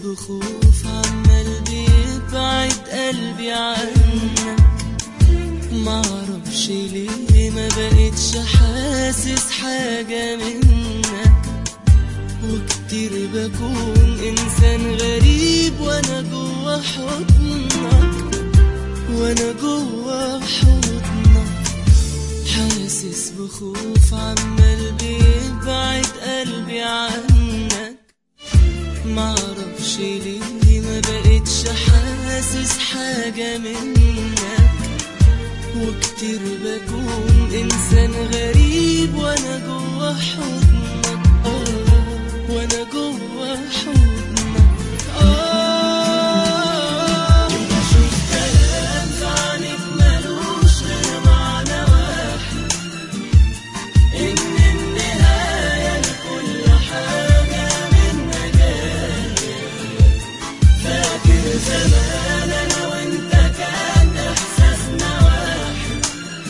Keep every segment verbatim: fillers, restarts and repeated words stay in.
بخوف عمال بيبعد قلبي عنك، معرفش ليه ما بقتش حاسس حاجة منك، وكتير بكون إنسان غريب وأنا جوا حضنك، وأنا جوا حضنك حاسس بخوف عمال بيبعد قلبي عنك، معرفش ليه ما بقتش حاسس حاجة منك، وكتير بكون إنسان غريب وأنا جوا حضنك، آه وأنا جوا حضنك. آه بشوف كلام في عينيك ملوش غير معنى واحد، إن النهاية لكل حاجة منا جاية. فاكر زمان أنا وأنت كان إحساسنا واحد،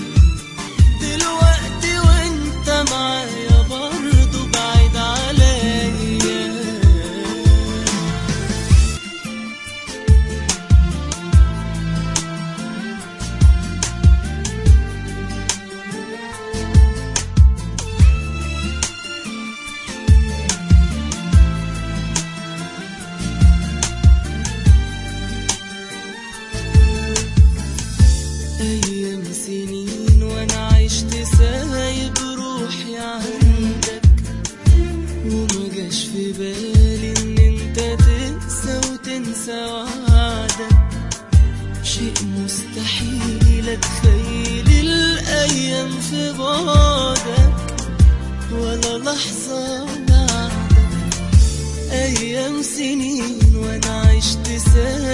دلوقتي وأنت معايا برضه بعيد عليا. أيام سنين وأنا عشت سايب روحي عندك، وما جاش في بالي إن أنت تنسى وتنسى وعدك، شيء مستحيل أتخيل الأيام في بعدك ولا لحظة بعدك. أيام سنين وأنا عشت سايب